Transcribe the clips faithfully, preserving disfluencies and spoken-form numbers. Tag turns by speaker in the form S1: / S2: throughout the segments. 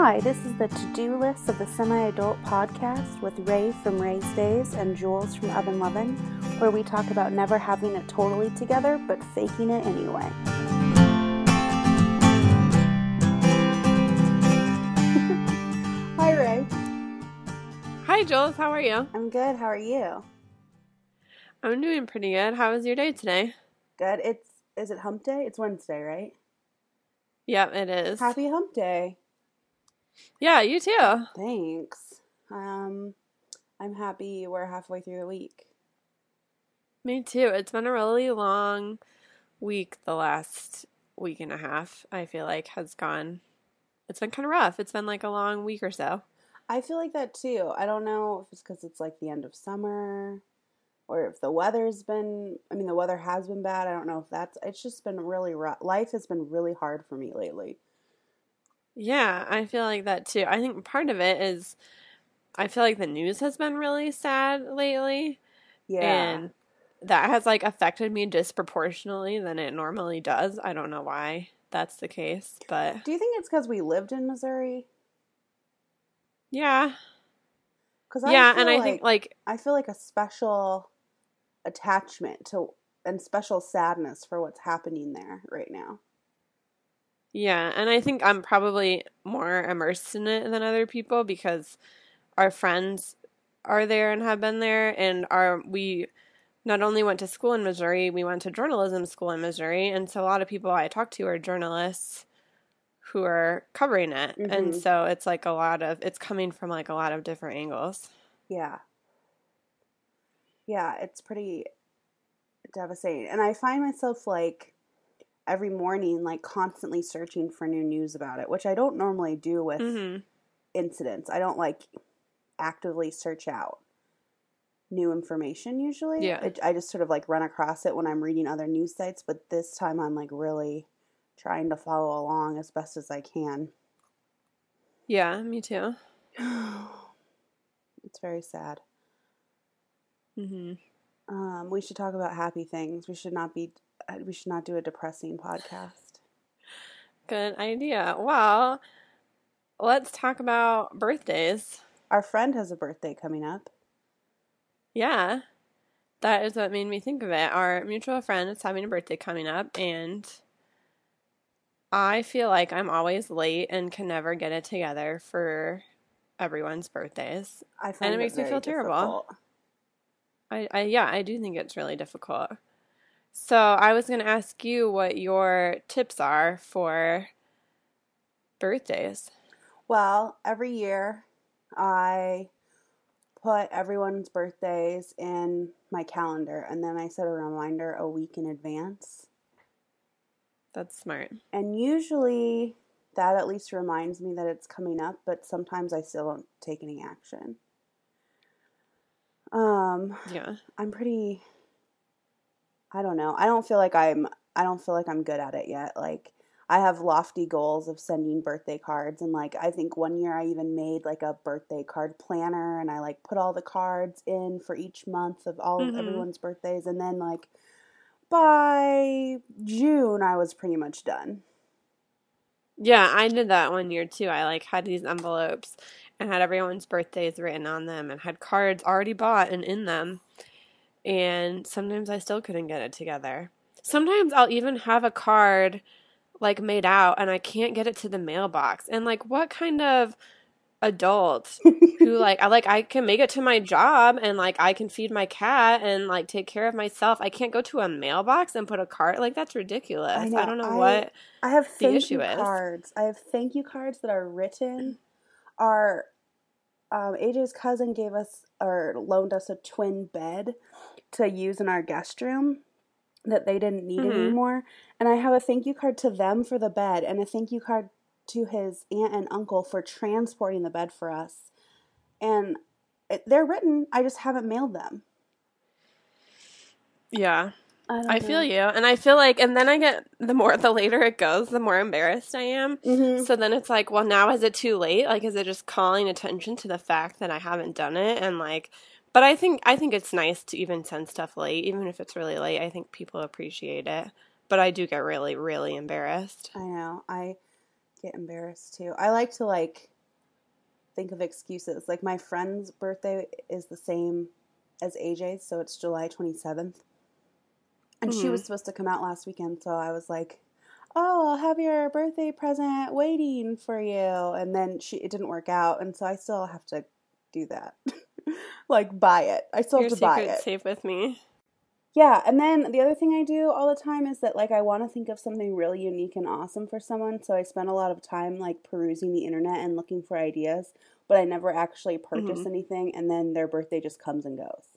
S1: Hi, this is the to-do list of the Semi-Adult Podcast with Ray from Ray's Days and Jules from Oven Lovin', where we talk about never having it totally together, but faking it anyway. Hi, Ray.
S2: Hi, Jules. How are you?
S1: I'm good. How are you?
S2: I'm doing pretty good. How was your day today?
S1: Good. It's, is it hump day? It's Wednesday, right?
S2: Yep, it is.
S1: Happy hump day.
S2: Yeah, you too.
S1: Thanks. Um, I'm happy we're halfway through the week.
S2: Me too. It's been a really long week. The last week and a half, I feel like, has gone. It's been kind of rough. It's been like a long week or so.
S1: I feel like that too. I don't know if it's because it's like the end of summer or if the weather's been, I mean, the weather has been bad. I don't know if that's, it's just been really rough. Life has been really hard for me lately.
S2: Yeah, I feel like that too. I think part of it is I feel like the news has been really sad lately.
S1: Yeah.
S2: And that has like affected me disproportionately than it normally does. I don't know why that's the case, but
S1: Do you think it's because we lived in Missouri?
S2: yeah.
S1: Because I
S2: Yeah,
S1: feel
S2: and I
S1: like,
S2: think like
S1: I feel like a special attachment to and special sadness for what's happening there right now.
S2: yeah, and I think I'm probably more immersed in it than other people because our friends are there and have been there, and our we not only went to school in Missouri, we went to journalism school in Missouri, and so a lot of people I talk to are journalists who are covering it,
S1: Mm-hmm.
S2: and so it's like a lot of it's coming from like a lot of different angles.
S1: Yeah. Yeah, it's pretty devastating. And I find myself like every morning like constantly searching for new news about it, which I don't normally do with
S2: Mm-hmm.
S1: incidents. I don't like actively search out new information usually.
S2: Yeah.
S1: It, I just sort of like run across it when I'm reading other news sites, but this time I'm like really trying to follow along as best as I can.
S2: Yeah, me too.
S1: It's very sad.
S2: Mm-hmm.
S1: Um, we should talk about happy things. We should not be. We should not do a depressing podcast.
S2: Good idea. Well, let's talk about birthdays.
S1: Our friend has a birthday coming up.
S2: Yeah. That is what made me think of it. Our mutual friend is having a birthday coming up, and I feel like I'm always late and can never get it together for everyone's birthdays.
S1: I find
S2: And it
S1: it
S2: makes me
S1: very
S2: feel terrible.
S1: difficult.
S2: I, I yeah, I do think it's really difficult. So I was going to ask you what your tips are for birthdays.
S1: Well, every year I put everyone's birthdays in my calendar and then I set a reminder a week in advance.
S2: That's smart.
S1: And usually that at least reminds me that it's coming up, but sometimes I still don't take any action. Um,
S2: Yeah.
S1: I'm pretty, I don't know. I don't feel like I'm, I don't feel like I'm good at it yet. Like, I have lofty goals of sending birthday cards, and like I think one year I even made like a birthday card planner, and I like put all the cards in for each month of all
S2: Mm-hmm.
S1: of everyone's birthdays, and then like by June I was pretty much done.
S2: Yeah, I did that one year too. I like had these envelopes and had everyone's birthdays written on them and had cards already bought and in them. And sometimes I still couldn't get it together. Sometimes I'll even have a card like made out and I can't get it to the mailbox. And like what kind of adult who like I like I can make it to my job and like I can feed my cat and like take care of myself. I can't go to a mailbox and put a card like that's ridiculous.
S1: I know.
S2: I don't know
S1: I,
S2: what
S1: I have
S2: the
S1: thank
S2: issue
S1: you
S2: is.
S1: cards. I have thank you cards that are written. Our um, A J's cousin gave us or loaned us a twin bed to use in our guest room that they didn't need
S2: Mm-hmm.
S1: anymore. And I have a thank you card to them for the bed and a thank you card to his aunt and uncle for transporting the bed for us. And it, they're written. I just haven't mailed them.
S2: Yeah.
S1: I, don't
S2: I
S1: know.
S2: feel you. And I feel like, and then I get, the more, the later it goes, the more embarrassed I am.
S1: Mm-hmm.
S2: So then it's like, well, now is it too late? Like, is it just calling attention to the fact that I haven't done it? And like, but I think, I think it's nice to even send stuff late, even if it's really late. I think people appreciate it. But I do get really, really embarrassed.
S1: I know. I get embarrassed too. I like to like think of excuses. Like my friend's birthday is the same as A J's, so it's July twenty-seventh. And she
S2: Mm-hmm.
S1: was supposed to come out last weekend, so I was like, "Oh, I'll have your birthday present waiting for you." And then she it didn't work out, and so I still have to do that. Like buy it. I still
S2: Your
S1: have to buy
S2: secret's
S1: it.
S2: safe with me.
S1: Yeah, and then the other thing I do all the time is that like I want to think of something really unique and awesome for someone, so I spend a lot of time like perusing the internet and looking for ideas, but I never actually
S2: Mm-hmm.
S1: purchase anything, and then their birthday just comes and goes.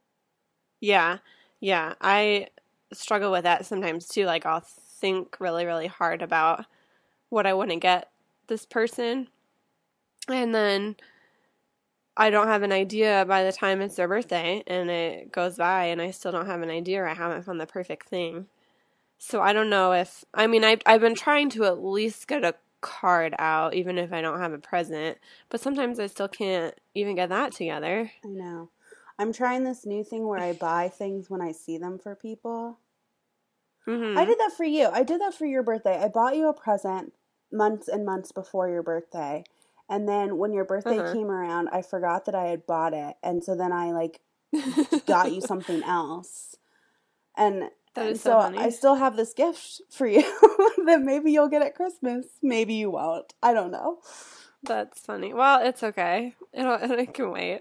S2: Yeah. Yeah. I struggle with that sometimes too. Like I'll think really, really hard about what I want to get this person. And then I don't have an idea by the time it's their birthday and it goes by and I still don't have an idea or I haven't found the perfect thing. So I don't know if, I mean, I've, I've been trying to at least get a card out even if I don't have a present, but sometimes I still can't even get that together.
S1: I know. I'm trying this new thing where I buy things when I see them for people. I
S2: Mm-hmm.
S1: did that for you. I did that for your birthday. I bought you a present months and months before your birthday. And then when your birthday
S2: Uh-huh.
S1: came around, I forgot that I had bought it. And so then I like got you something else. And
S2: That
S1: and
S2: is so
S1: so I
S2: funny.
S1: still have this gift for you that maybe you'll get at Christmas. Maybe you won't. I don't know.
S2: That's funny. Well, it's okay. It'll, it can wait.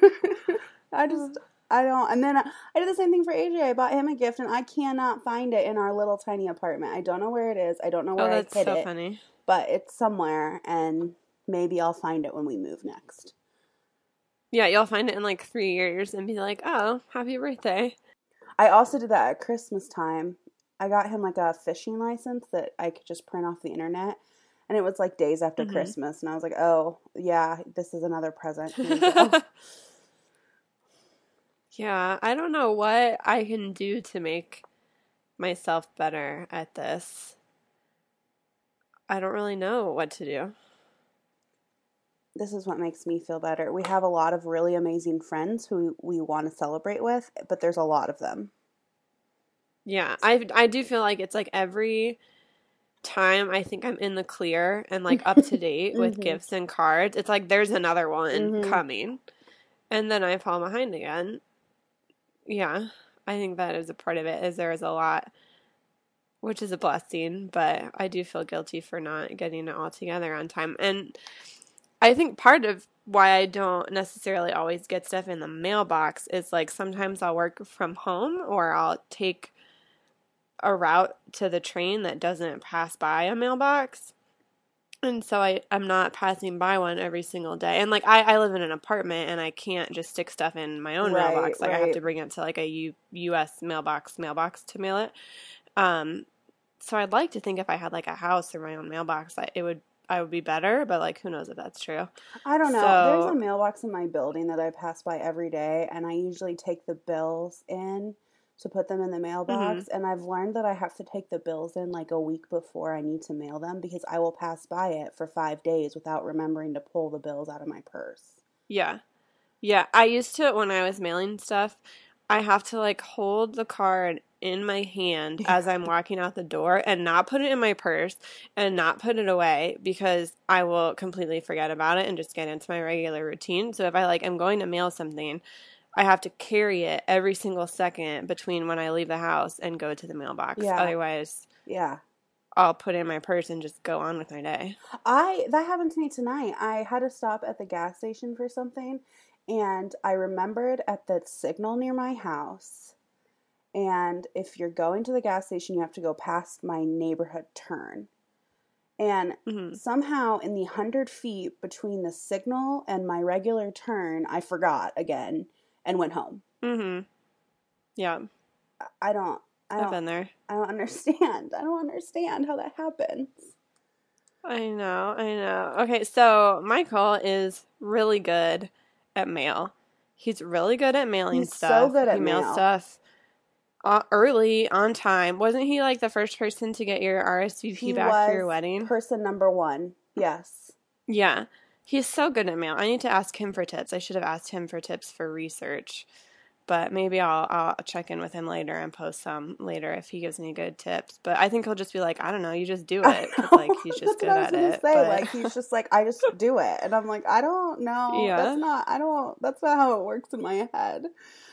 S1: I
S2: Uh,
S1: just I don't. And then I, I did the same thing for A J. I bought him a gift, and I cannot find it in our little tiny apartment. I don't know where it is. I don't know
S2: Oh,
S1: where I
S2: that's
S1: hid
S2: so
S1: it,
S2: funny.
S1: but it's somewhere, and maybe I'll find it when we move next.
S2: Yeah, you'll find it in like three years and be like, oh, happy birthday.
S1: I also did that at Christmas time. I got him like a fishing license that I could just print off the internet. And it was like days after
S2: Mm-hmm.
S1: Christmas. And I was like, oh, yeah, this is another present. Here you go.
S2: Yeah, I don't know what I can do to make myself better at this. I don't really know what to do.
S1: This is what makes me feel better. We have a lot of really amazing friends who we want to celebrate with, but there's a lot of them.
S2: Yeah, I I do feel like it's like every time I think I'm in the clear and like up to date with
S1: Mm-hmm.
S2: gifts and cards, it's like there's another one
S1: Mm-hmm.
S2: coming. And then I fall behind again. Yeah, I think that is a part of it, is there is a lot, which is a blessing, but I do feel guilty for not getting it all together on time. And I think part of why I don't necessarily always get stuff in the mailbox is like sometimes I'll work from home or I'll take a route to the train that doesn't pass by a mailbox. And so I, I'm not passing by one every single day. And like I, I live in an apartment and I can't just stick stuff in my own
S1: Right,
S2: mailbox. Like I have
S1: right.
S2: to bring it to like a U, U.S. mailbox mailbox to mail it. Um, so I'd like to think if I had like a house or my own mailbox, I, it would I would be better, but like who knows if that's true.
S1: I don't know. There's a
S2: So,
S1: mailbox in my building that I pass by every day, and I usually take the bills in to put them in the
S2: hmm
S1: mailbox. And I've learned that I have to take the bills in like a week before I need to mail them because I will pass by it for five days without remembering to pull the bills out of my purse.
S2: yeah. Yeah, I used to, when I was mailing stuff, I have to like hold the card in my hand
S1: Yeah.
S2: as I'm walking out the door and not put it in my purse and not put it away because I will completely forget about it and just get into my regular routine. So if I like am going to mail something, I have to carry it every single second between when I leave the house and go to the mailbox.
S1: Yeah.
S2: Otherwise,
S1: Yeah.
S2: I'll put it in my purse and just go on with my day.
S1: I that happened to me tonight. I had to stop at the gas station for something, and I remembered at the signal near my house. And if you're going to the gas station, you have to go past my neighborhood turn. And
S2: hmm
S1: somehow, in the hundred feet between the signal and my regular turn, I forgot again and went home.
S2: hmm Yeah,
S1: I don't, I
S2: I've
S1: don't,
S2: been there.
S1: I don't understand. I don't understand how that happens.
S2: I know, I know. Okay, so Michael is really good at mail. He's really good at mailing
S1: He's so
S2: stuff.
S1: good
S2: He
S1: at
S2: mails
S1: mail.
S2: stuff uh, early, on time. Wasn't he like the first person to get your R S V P
S1: He
S2: back for your
S1: was
S2: wedding?
S1: person number one. Yes.
S2: Yeah. He's so good at mail. I need to ask him for tips. I should have asked him for tips for research. But maybe I'll I'll check in with him later and post some later if he gives me good tips. But I think he'll just be like, I don't know, you just do
S1: I
S2: it because like
S1: know.
S2: he's just
S1: That's what
S2: good
S1: I was
S2: at
S1: gonna
S2: it.
S1: say.
S2: But
S1: Like he's just like, I just do it, and I'm like, I don't know. That's
S2: yeah,
S1: not. I don't. That's not how it works in my head.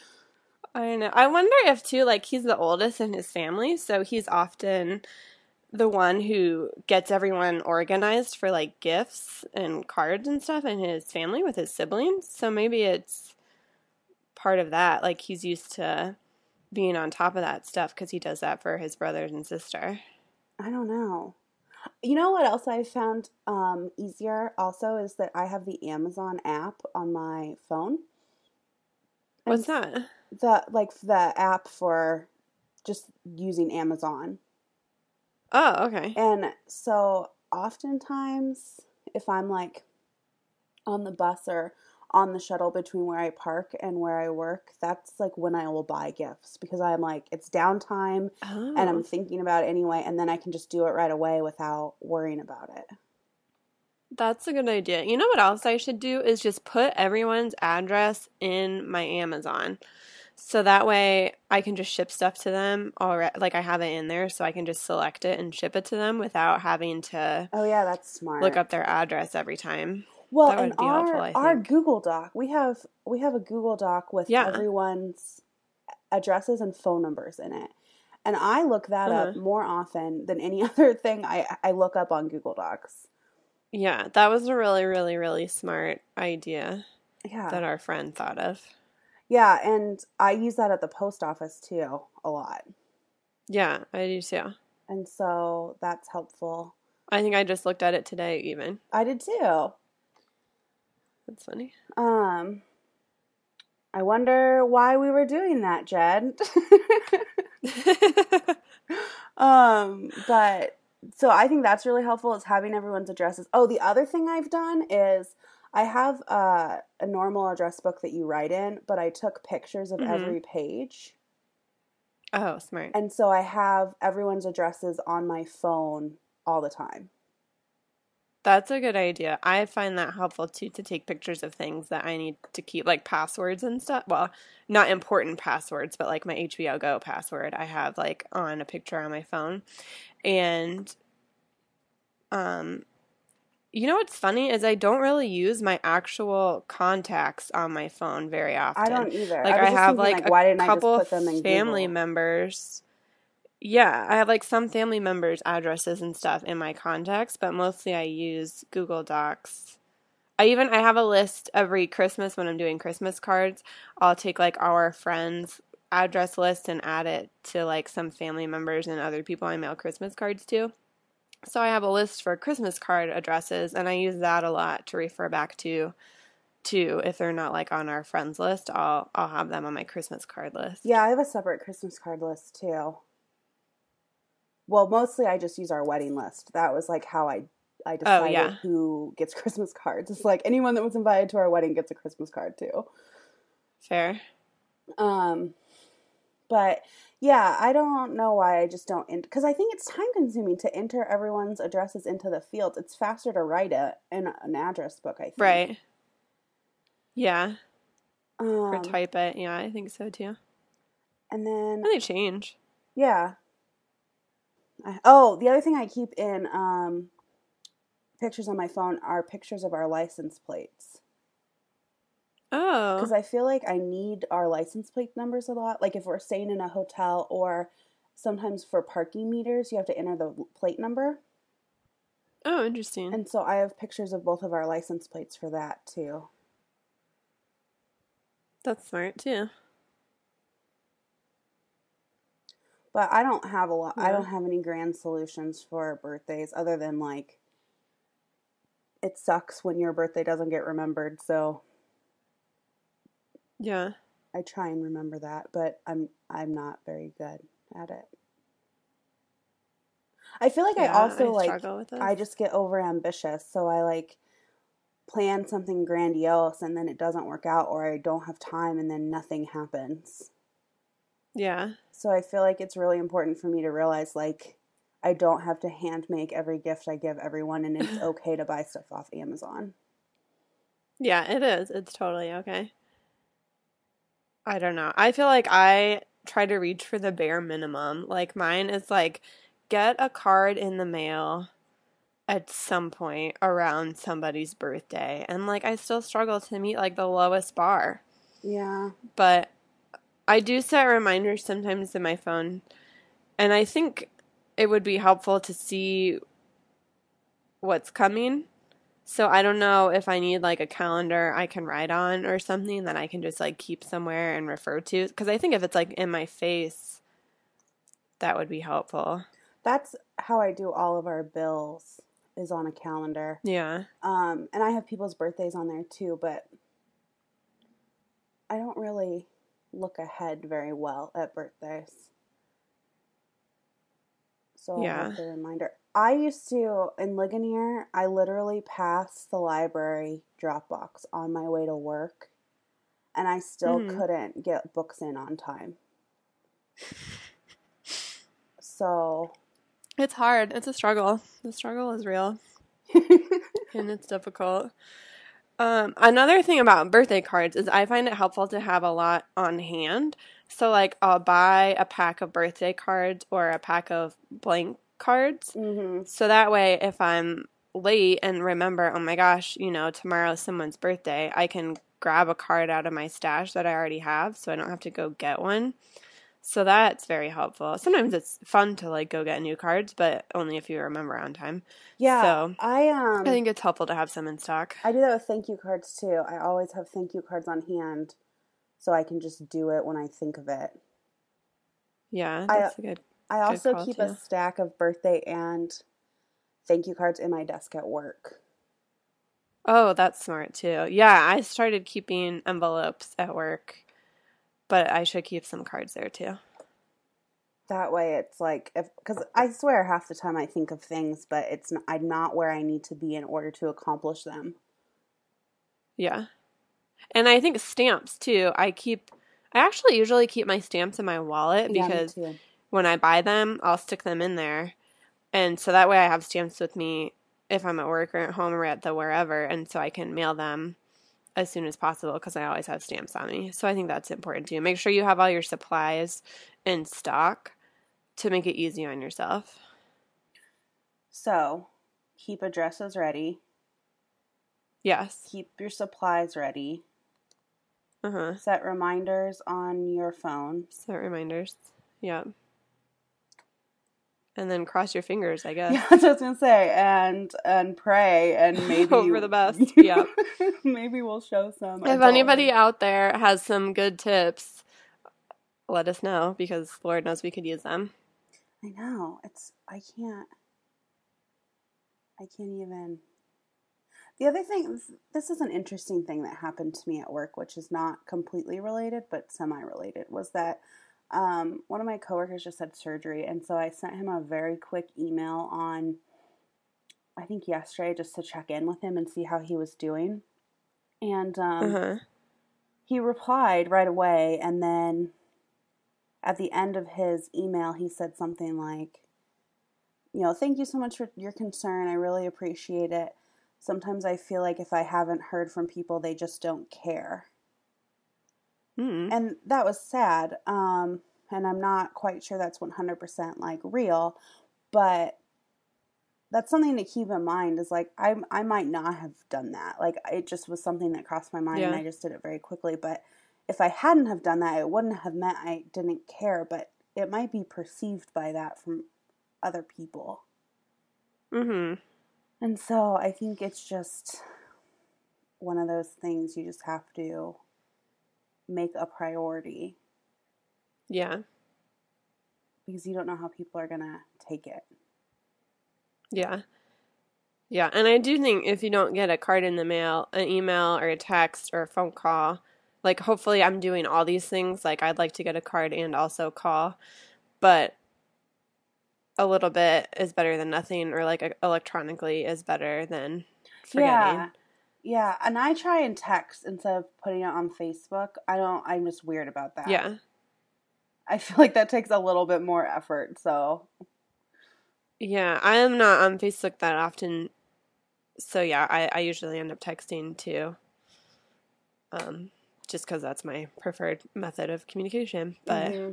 S2: I know. I wonder if too, like he's the oldest in his family, so he's often the one who gets everyone organized for like gifts and cards and stuff in his family with his siblings. So maybe it's part of that. Like he's used to being on top of that stuff because he does that for his brothers and sister.
S1: I don't know. You know what else I found um, easier also is that I have the Amazon app on my phone, and
S2: What's that?
S1: the like the app for just using Amazon.
S2: Oh, okay.
S1: And so oftentimes if I'm like on the bus or on the shuttle between where I park and where I work, that's like when I will buy gifts because I'm like, it's downtime and I'm
S2: Oh,
S1: thinking about it anyway, and then I can just do it right away without worrying about it.
S2: that's a good idea. You know what else I should do is just put everyone's address in my Amazon. So that way I can just ship stuff to them already. Like I have it in there so I can just select it and ship it to them without having to
S1: Oh yeah, that's
S2: look
S1: smart.
S2: up their address every time.
S1: Well,
S2: That
S1: in
S2: would be helpful,
S1: our
S2: I
S1: our
S2: think.
S1: Google Doc, we have we have a Google Doc with
S2: Yeah.
S1: everyone's addresses and phone numbers in it. And I look that
S2: Uh-huh.
S1: up more often than any other thing I I look up on Google Docs.
S2: Yeah, that was a really, really, really smart idea
S1: Yeah.
S2: that our friend thought of.
S1: Yeah, and I use that at the post office too a lot.
S2: Yeah, I do too.
S1: And so that's helpful.
S2: I think I just looked at it today even.
S1: I did too.
S2: That's funny.
S1: Um, I wonder why we were doing that, Jed. um, but so I think that's really helpful is having everyone's addresses. Oh, the other thing I've done is I have a, a normal address book that you write in, but I took pictures of
S2: hmm
S1: every page.
S2: Oh, smart.
S1: And so I have everyone's addresses on my phone all the time.
S2: That's a good idea. I find that helpful too to take pictures of things that I need to keep, like passwords and stuff. Well, not important passwords, but like my H B O Go password I have like on a picture on my phone. And um you know what's funny is I don't really use my actual contacts on my phone very
S1: I
S2: often.
S1: don't either. I
S2: Like
S1: was
S2: I
S1: just
S2: have
S1: thinking,
S2: like
S1: like,
S2: a
S1: why didn't I just
S2: couple
S1: put them in
S2: family
S1: Google?
S2: members. Yeah, I have like some family members' addresses and stuff in my contacts, but mostly I use Google Docs. I even I have a list every Christmas when I'm doing Christmas cards. I'll take like our friends' address list and add it to like some family members and other people I mail Christmas cards to. So I have a list for Christmas card addresses, and I use that a lot to refer back to too. If they're not like on our friends list, I'll I'll have them on my Christmas card list.
S1: Yeah, I have a separate Christmas card list too. Well, mostly I just use our wedding list. That was like how I I
S2: Oh
S1: decided
S2: yeah,
S1: who gets Christmas cards. It's like anyone that was invited to our wedding gets a Christmas card too.
S2: fair.
S1: Um, but yeah, I don't know why I just don't because I think it's time consuming to enter everyone's addresses into the field. It's faster to write it in an address book, I think.
S2: Right. Yeah. Or
S1: Um,
S2: type it. Yeah, I think so too.
S1: and then
S2: And they change.
S1: yeah. I, oh, the other thing I keep in um pictures on my phone are pictures of our license plates. Because
S2: Oh.
S1: I feel like I need our license plate numbers a lot. Like if we're staying in a hotel or sometimes for parking meters, you have to enter the plate number.
S2: Oh, interesting.
S1: And so I have pictures of both of our license plates for that too.
S2: That's smart too.
S1: But I don't have a lot, I
S2: Yeah.
S1: don't have any grand solutions for birthdays other than like it sucks when your birthday doesn't get remembered. So
S2: Yeah.
S1: I try and remember that, but I'm I'm not very good at it. I feel like I
S2: Yeah,
S1: also
S2: I
S1: like
S2: struggle with this.
S1: I just get over ambitious, so I like plan something grandiose and then it doesn't work out or I don't have time and then nothing happens.
S2: Yeah.
S1: So I feel like it's really important for me to realize like I don't have to hand make every gift I give everyone and it's okay to buy stuff off Amazon.
S2: Yeah, it is. It's totally okay. I don't know. I feel like I try to reach for the bare minimum. Like mine is like get a card in the mail at some point around somebody's birthday. And like I still struggle to meet like the lowest bar.
S1: Yeah.
S2: But I do set reminders sometimes in my phone. And I think it would be helpful to see what's coming. So I don't know if I need like a calendar I can write on or something that I can just like keep somewhere and refer to. Because I think if it's like in my face, that would be helpful.
S1: That's how I do all of our bills is on a calendar.
S2: Yeah.
S1: Um, and I have people's birthdays on there too, but I don't really look ahead very well at birthdays. So I'll
S2: Yeah.
S1: have the reminder. I used to, in Ligonier, I literally passed the library drop box on my way to work, and I still
S2: Mm-hmm.
S1: couldn't get books in on time. So
S2: It's hard. It's a struggle. The struggle is real and it's difficult. Um, another thing about birthday cards is I find it helpful to have a lot on hand. So, like, I'll buy a pack of birthday cards or a pack of blank cards.
S1: Mm-hmm.
S2: So that way, if I'm late and remember, oh my gosh, you know, tomorrow's someone's birthday, I can grab a card out of my stash that I already have so I don't have to go get one. So that's very helpful. Sometimes it's fun to like go get new cards, but only if you remember on time.
S1: Yeah,
S2: So
S1: I
S2: I
S1: um
S2: think it's helpful to have some in stock.
S1: I do that with thank you cards too. I always have thank you cards on hand so I can just do it when I think of it.
S2: Yeah,
S1: I
S2: that's a good
S1: I
S2: good
S1: also
S2: call
S1: keep a
S2: too.
S1: stack of birthday and thank you cards in my desk at work.
S2: Oh, that's smart too. Yeah, I started keeping envelopes at work, but I should keep some cards there too.
S1: That way it's like if because I swear half the time I think of things, but it's not, I'm not where I need to be in order to accomplish them.
S2: Yeah. And I think stamps too. I keep I actually usually keep my stamps in my wallet
S1: Yeah, me
S2: because
S1: too.
S2: when I buy them, I'll stick them in there. And so that way I have stamps with me if I'm at work or at home or at the wherever, and so I can mail them as soon as possible because I always have stamps on me. So I think that's important too. Make sure you have all your supplies in stock to make it easy on yourself.
S1: So, keep addresses ready.
S2: Yes.
S1: Keep your supplies ready.
S2: Uh-huh.
S1: Set reminders on your phone.
S2: Set reminders. Yeah. And then cross your fingers, I guess.
S1: Yeah, that's what I was gonna say, and and pray, and maybe
S2: Hope for the best. Yeah.
S1: maybe we'll show some.
S2: If anybody out there has some good tips, let us know because Lord knows we could use them.
S1: I know it's. I can't. I can't even. The other thing, this is an interesting thing that happened to me at work, which is not completely related, but semi-related, was that um, one of my coworkers just had surgery, and so I sent him a very quick email on, I think yesterday, just to check in with him and see how he was doing. And um,
S2: Uh-huh.
S1: he replied right away, and then at the end of his email, he said something like, you know, thank you so much for your concern. I really appreciate it. Sometimes I feel like if I haven't heard from people, they just don't care.
S2: Mm-hmm.
S1: And that was sad. Um, and I'm not quite sure that's one hundred percent like real, but that's something to keep in mind is like, I, I might not have done that. Like it just was something that crossed my mind
S2: Yeah.
S1: and I just did it very quickly. But if I hadn't have done that, it wouldn't have meant I didn't care, but it might be perceived by that from other people.
S2: Mm-hmm.
S1: And so I think it's just one of those things you just have to make a priority.
S2: Yeah.
S1: Because you don't know how people are going to take it.
S2: Yeah. Yeah. And I do think if you don't get a card in the mail, an email or a text or a phone call, like hopefully I'm doing all these things. Like I'd like to get a card and also call, but a little bit is better than nothing, or like electronically is better than forgetting.
S1: Yeah. Yeah. And I try and text instead of putting it on Facebook. I don't, I'm just weird about that.
S2: Yeah.
S1: I feel like that takes a little bit more effort. So.
S2: Yeah. I am not on Facebook that often. So yeah, I, I usually end up texting too. Um, just because that's my preferred method of communication. But mm-hmm.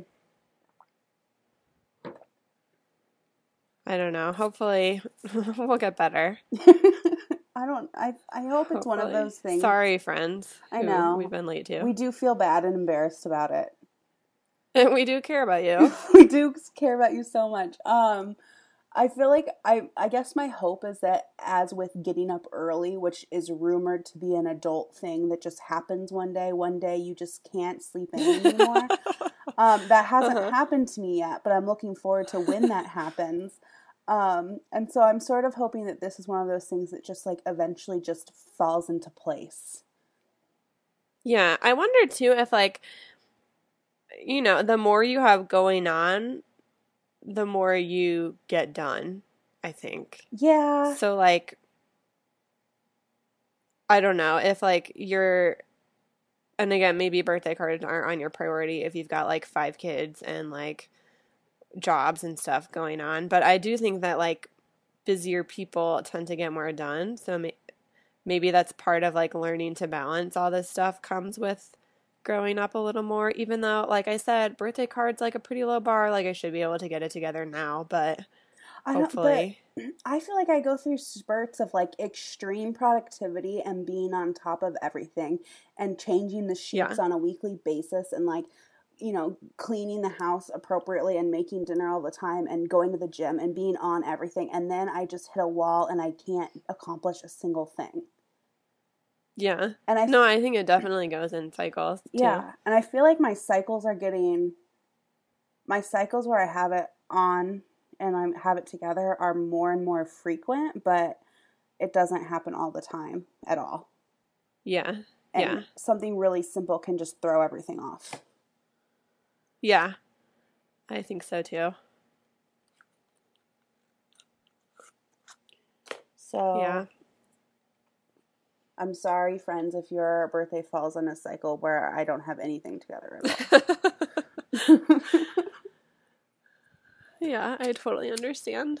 S2: I don't know. Hopefully we'll get better.
S1: I don't, I I hope it's Hopefully. one of those things.
S2: Sorry, friends.
S1: I know.
S2: We've been late to.
S1: We do feel bad and embarrassed about it.
S2: And we do care about you.
S1: We do care about you so much. Um, I feel like, I, I guess my hope is that as with getting up early, which is rumored to be an adult thing that just happens one day, one day you just can't sleep in anymore. um, that hasn't uh-huh. happened to me yet, but I'm looking forward to when that happens. Um, and so I'm sort of hoping that this is one of those things that just like eventually just falls into place.
S2: Yeah. I wonder too if like, you know, the more you have going on, the more you get done, I think.
S1: Yeah.
S2: So like, I don't know if like you're, and again, maybe birthday cards aren't on your priority if you've got like five kids and like jobs and stuff going on. But I do think that like busier people tend to get more done. So may- maybe that's part of like learning to balance all this stuff comes with growing up a little more, even though, like I said, birthday cards like a pretty low bar. Like I should be able to get it together now, but
S1: I
S2: hopefully.
S1: But I feel like I go through spurts of like extreme productivity and being on top of everything and changing the sheets yeah. on a weekly basis and like, you know, cleaning the house appropriately and making dinner all the time and going to the gym and being on everything. And then I just hit a wall and I can't accomplish a single thing.
S2: Yeah.
S1: And I
S2: no, I think it definitely goes in cycles, too.
S1: Yeah. And I feel like my cycles are getting, my cycles where I have it on and I have it together are more and more frequent, but it doesn't happen all the time at all.
S2: Yeah.
S1: And
S2: yeah.
S1: something really simple can just throw everything off.
S2: Yeah. I think so, too.
S1: So.
S2: Yeah.
S1: I'm sorry, friends, if your birthday falls on a cycle where I don't have anything together at all.
S2: Yeah, I totally understand.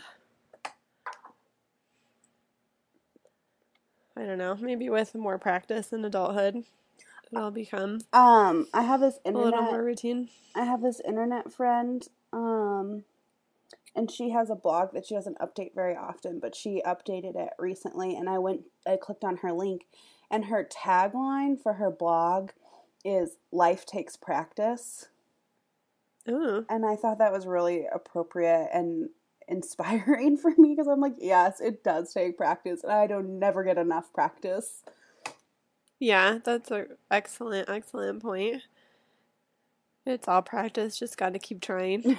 S2: I don't know. Maybe with more practice in adulthood, it'll become
S1: um, I have this internet,
S2: a little more routine.
S1: I have this internet friend, um, and she has a blog that she doesn't update very often, but she updated it recently, and I went, I clicked on her link, and her tagline for her blog is "Life takes practice."
S2: Ooh.
S1: And I thought that was really appropriate and inspiring for me because I'm like, yes, it does take practice, and I don't never get enough practice.
S2: Yeah, that's an excellent, excellent point. It's all practice, just got to keep trying.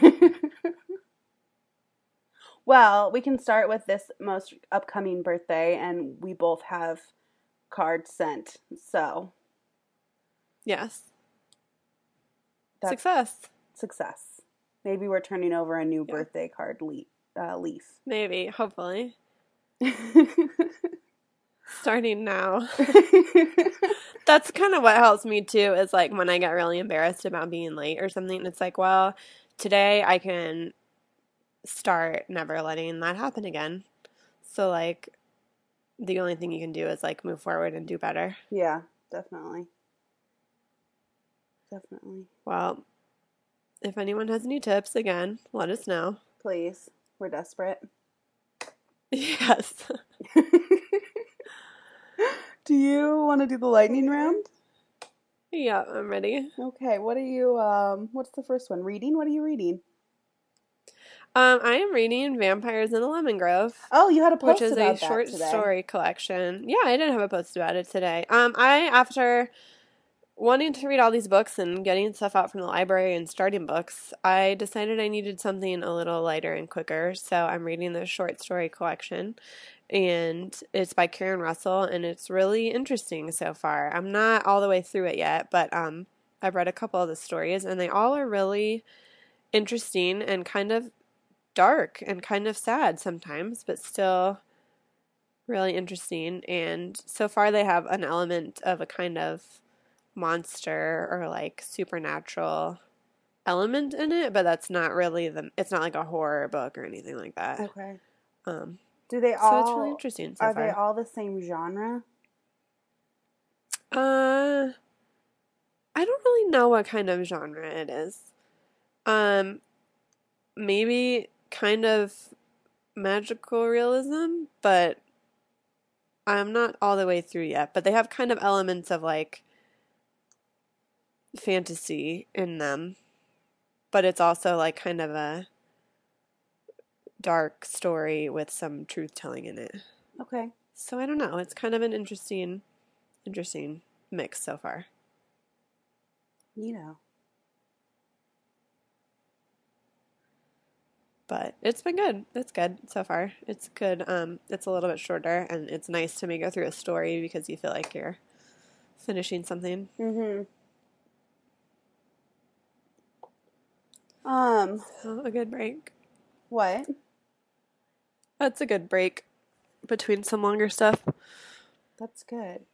S1: Well, we can start with this most upcoming birthday, and we both have cards sent, so.
S2: Yes. Success.
S1: Success. Maybe we're turning over a new yeah. birthday card le- uh, leaf.
S2: Maybe, hopefully. Starting now. That's kind of what helps me too, is like when I get really embarrassed about being late or something, it's like, well, today I can start never letting that happen again. So like the only thing you can do is like move forward and do better.
S1: Yeah, definitely. Definitely.
S2: Well, if anyone has any tips, again, let us know.
S1: Please. We're desperate.
S2: Yes.
S1: Do you want to do the lightning round?
S2: Yeah, I'm ready.
S1: Okay, what are you, um, what's the first one? Reading? What are you reading?
S2: Um, I am reading Vampires in the Lemon Grove.
S1: Oh, you had a post
S2: about that
S1: Which
S2: is a short
S1: today.
S2: story collection. Yeah, I did have a post about it today. Um, I, after wanting to read all these books and getting stuff out from the library and starting books, I decided I needed something a little lighter and quicker, so I'm reading this short story collection, and it's by Karen Russell, and it's really interesting so far. I'm not all the way through it yet, but um, I've read a couple of the stories, and they all are really interesting and kind of dark and kind of sad sometimes, but still really interesting, and so far they have an element of a kind of monster or like supernatural element in it, but that's not really the it's not like a horror book or anything like that.
S1: Okay.
S2: Um
S1: do they
S2: so
S1: all
S2: it's really interesting so
S1: are
S2: far.
S1: they all the same genre?
S2: Uh I don't really know what kind of genre it is. Um, maybe kind of magical realism, but I'm not all the way through yet. But they have kind of elements of like fantasy in them, but it's also like kind of a dark story with some truth telling in it.
S1: Okay.
S2: So I don't know. It's kind of an interesting, interesting mix so far.
S1: You know.
S2: But it's been good. It's good so far. It's good. Um, it's a little bit shorter, and it's nice to make go through a story because you feel like you're finishing something.
S1: Mm-hmm. Um,
S2: So a good break.
S1: what?
S2: That's a good break between some longer stuff.
S1: That's good.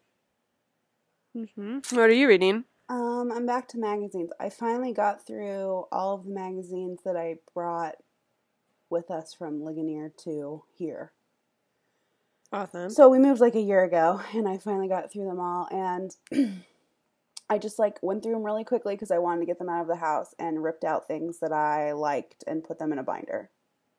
S2: hmm What are you reading?
S1: Um, I'm back to magazines. I finally got through all of the magazines that I brought with us from Ligonier to here.
S2: Awesome.
S1: So we moved like a year ago, and I finally got through them all, and I just like went through them really quickly because I wanted to get them out of the house and ripped out things that I liked and put them in a binder.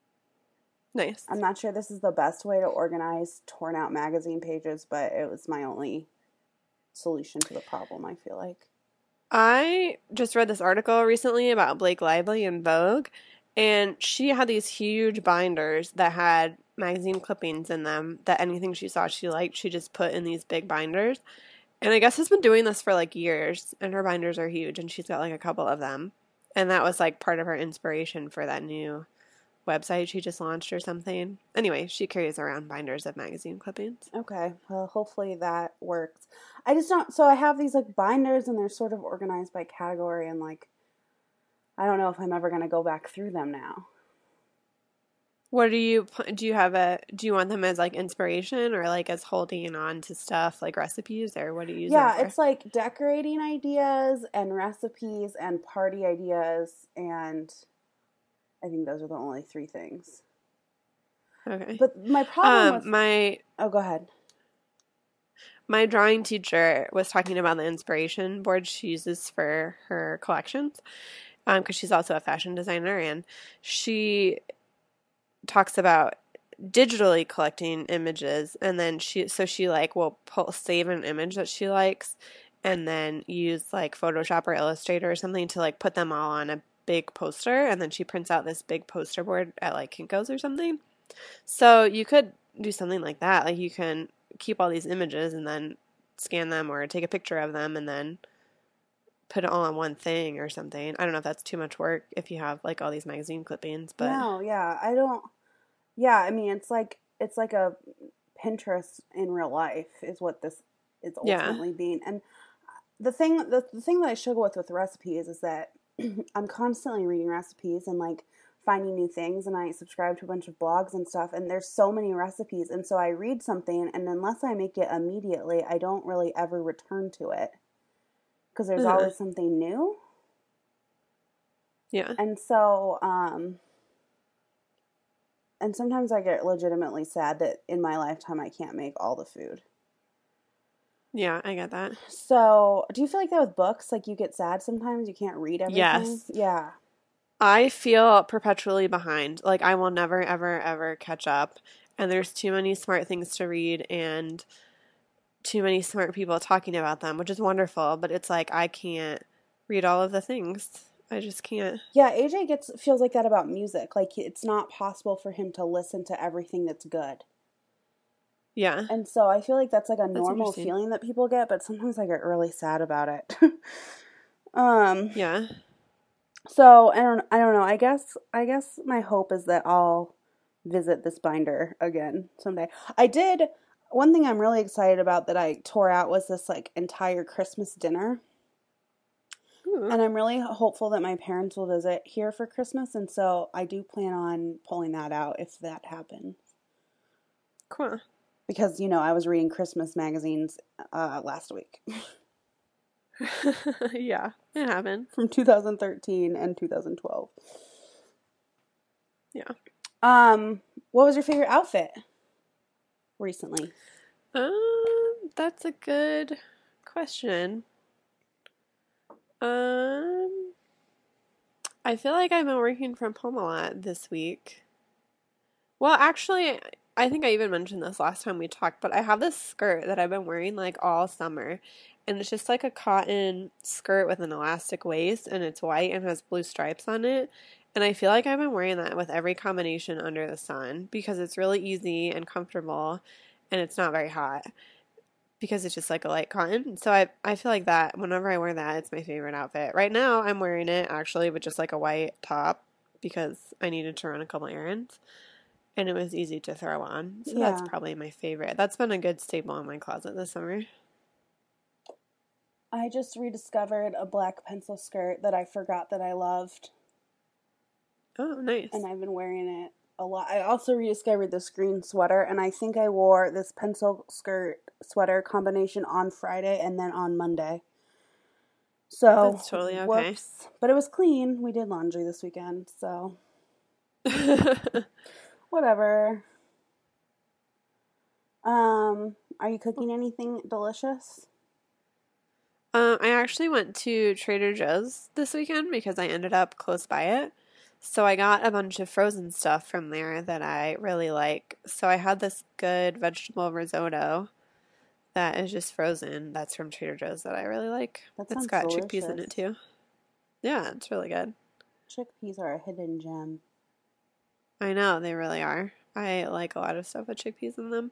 S2: Nice.
S1: I'm not sure this is the best way to organize torn out magazine pages, but it was my only solution to the problem, I feel like.
S2: I just read this article recently about Blake Lively in Vogue, and she had these huge binders that had magazine clippings in them that anything she saw she liked, she just put in these big binders. And I guess has been doing this for like years, and her binders are huge, and she's got like a couple of them. And that was like part of her inspiration for that new website she just launched or something. Anyway, she carries around binders of magazine clippings.
S1: Okay, well, hopefully that works. I just don't, so I have these like binders and they're sort of organized by category, and like, I don't know if I'm ever going to go back through them now.
S2: What do you do? You have a do you want them as like inspiration or like as holding on to stuff like recipes, or what do you use them
S1: Yeah,
S2: for?
S1: it's like decorating ideas and recipes and party ideas, and I think those are the only three things.
S2: Okay.
S1: But my problem
S2: Um,
S1: with,
S2: my
S1: oh, go ahead.
S2: my drawing teacher was talking about the inspiration board she uses for her collections, um, because she's also a fashion designer, and she talks about digitally collecting images, and then she so she like will pull, save an image that she likes and then use like Photoshop or Illustrator or something to like put them all on a big poster, and then she prints out this big poster board at like Kinko's or something. So you could do something like that. Like you can keep all these images and then scan them or take a picture of them and then put it all on one thing or something. I don't know if that's too much work if you have like all these magazine clippings, but
S1: No, yeah, I don't, yeah, I mean, it's like, it's like a Pinterest in real life is what this is
S2: yeah.
S1: ultimately being. And the thing, the, the thing that I struggle with with recipes is that I'm constantly reading recipes and like finding new things, and I subscribe to a bunch of blogs and stuff, and there's so many recipes, and so I read something, and unless I make it immediately, I don't really ever return to it because there's
S2: Uh-huh.
S1: always something new.
S2: Yeah.
S1: And so um and sometimes I get legitimately sad that in my lifetime I can't make all the food.
S2: Yeah, I get that.
S1: So, do you feel like that with books? Like you get sad sometimes you can't read everything?
S2: Yes.
S1: Yeah.
S2: I feel perpetually behind. Like I will never, ever, ever catch up. And there's too many smart things to read and too many smart people talking about them, which is wonderful. But it's like I can't read all of the things. I just can't.
S1: Yeah, A J gets feels like that about music. Like it's not possible for him to listen to everything that's good.
S2: Yeah,
S1: And so I feel like that's like a
S2: that's
S1: normal
S2: interesting.
S1: feeling that people get, but sometimes I get really sad about it. um
S2: Yeah.
S1: so I don't I don't know. I guess I guess my hope is that I'll visit this binder again someday. I did one thing I'm really excited about that I tore out was this like entire Christmas dinner.
S2: Ooh,
S1: And I'm really hopeful that my parents will visit here for Christmas, and so I do plan on pulling that out if that happens.
S2: cool.
S1: Because, you know, I was reading Christmas magazines uh, last week
S2: Yeah, it happened.
S1: from two thousand thirteen and two thousand twelve.
S2: Yeah.
S1: Um, what was your favorite outfit recently?
S2: Um, that's a good question. Um, I feel like I've been working from home a lot this week. Well, actually, I think I even mentioned this last time we talked, but I have this skirt that I've been wearing like all summer. And it's just like a cotton skirt with an elastic waist, and it's white and has blue stripes on it. And I feel like I've been wearing that with every combination under the sun because it's really easy and comfortable and it's not very hot because it's just like a light cotton. So I I feel like that whenever I wear that, it's my favorite outfit. Right now, I'm wearing it actually with just like a white top because I needed to run a couple errands and it was easy to throw on. So that's
S1: Yeah.
S2: probably my favorite. That's been a good staple in my closet this summer.
S1: I just rediscovered a black pencil skirt that I forgot that I loved,
S2: Oh, nice.
S1: and I've been wearing it a lot. I also rediscovered this green sweater, and I think I wore this pencil skirt sweater combination on Friday and then on Monday. So,
S2: That's totally okay.
S1: Whoops. But it was clean. We did laundry this weekend, so whatever. Um, are you cooking anything delicious?
S2: Um, I actually went to Trader Joe's this weekend because I ended up close by it. So I got a bunch of frozen stuff from there that I really like. So I had this good vegetable risotto that is just frozen. That's from Trader Joe's that I really like.
S1: That
S2: It's
S1: sounds
S2: got
S1: delicious.
S2: chickpeas in it too. Yeah, it's really good.
S1: Chickpeas are a hidden gem.
S2: I know, they really are. I like a lot of stuff with chickpeas in them.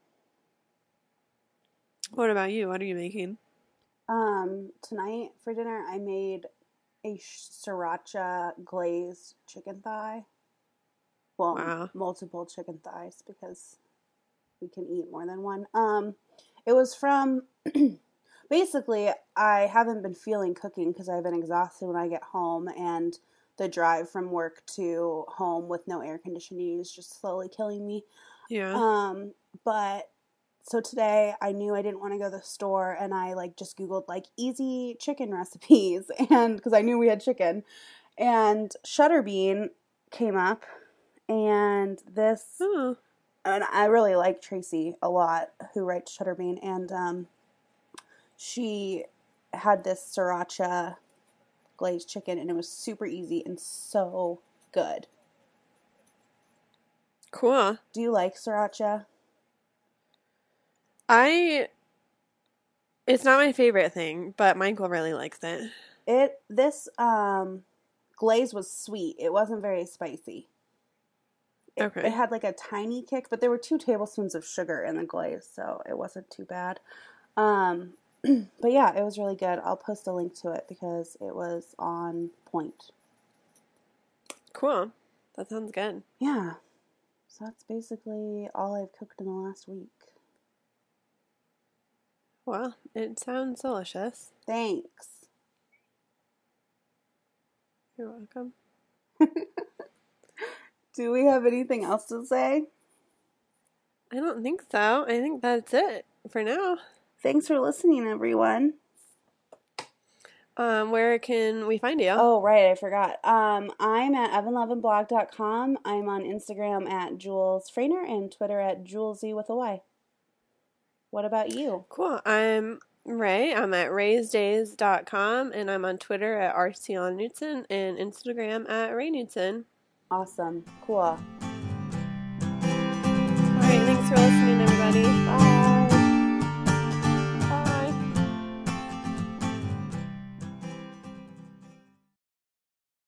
S2: What about you? What are you making?
S1: Um, tonight for dinner, I made a sriracha glazed chicken thigh. Well,
S2: Wow.
S1: multiple chicken thighs because we can eat more than one. Um, it was from, basically, I haven't been feeling cooking because I've been exhausted when I get home, and the drive from work to home with no air conditioning is just slowly killing me.
S2: Yeah.
S1: Um, but so today I knew I didn't want to go to the store, and I like just Googled like easy chicken recipes, and because I knew we had chicken, and Shutterbean came up, and this,
S2: Oh.
S1: and I really like Tracy a lot, who writes Shutterbean, and um, she had this sriracha glazed chicken, and it was super easy and so good.
S2: Cool.
S1: Do you like sriracha?
S2: I It's not my favorite thing, but Michael really likes it.
S1: It this um glaze was sweet. It wasn't very spicy. It,
S2: Okay.
S1: it had like a tiny kick, but there were two tablespoons of sugar in the glaze, so it wasn't too bad. Um, but yeah, it was really good. I'll post a link to it because it was on point.
S2: Cool. That sounds good.
S1: Yeah. So that's basically all I've cooked in the last week.
S2: Well, it sounds delicious.
S1: Thanks.
S2: You're welcome.
S1: Do we have anything else to say?
S2: I don't think so. I think that's it for now.
S1: Thanks for listening, everyone.
S2: Um, where can we find you?
S1: Oh, right, I forgot. Um, I'm at evan levin blog dot com. I'm on Instagram at Jules Frainer and Twitter at Julesy with a Y. What about you?
S2: Cool. I'm Ray. I'm at rays days dot com, and I'm on Twitter at R C on Newton and Instagram at Ray Newton.
S1: Awesome. Cool.
S2: All right, thanks for listening, everybody.
S1: Bye.